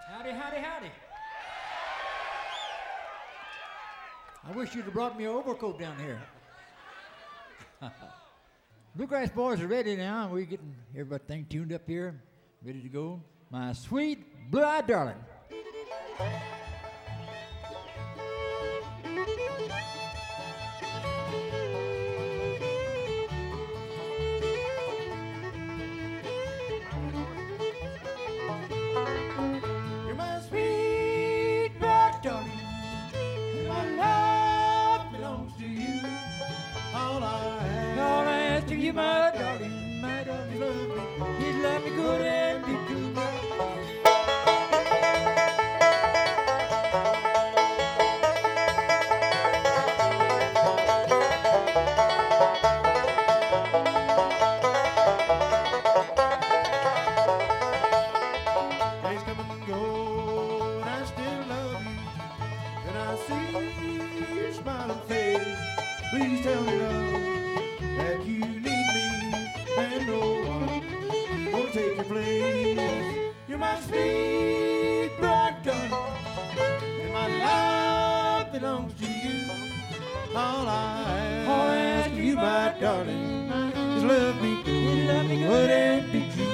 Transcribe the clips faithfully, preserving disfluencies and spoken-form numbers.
Howdy, howdy, howdy. I wish you'd have brought me an overcoat down here. Bluegrass Boys are ready now, and we're getting everything tuned up here, ready to go. My sweet blue-eyed darling. You're my sweet blue-eyed darling, and my love belongs to you. All I have, all I ask of you, my darling, my darling, love me. You love me good and be true. Days come and go, and I still love you. And I see your smiling face. Please tell me, love, that you need me, and no one will take your place. You're my sweet bright darling, and my love belongs to you. All I ask of you, my darling, is love me good, love me good and be true.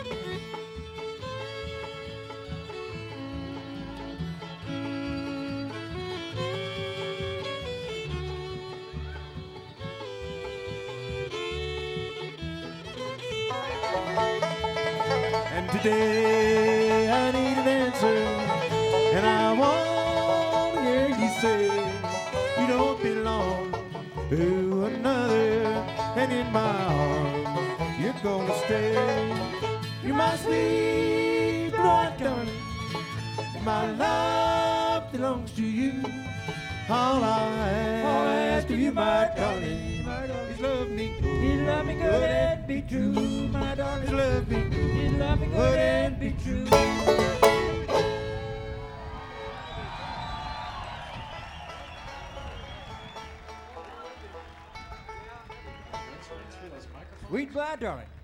And today I need an answer, and I want to hear you say you don't belong to another, and in my arms you're gonna stay. You're my sweet bright darling, my love belongs to you. All I ask, all I ask of you, my darling, my darling, is love me good, you love me good and be true, my darling, is love me good, you love me good and be true. Sweet blue-eyed darling.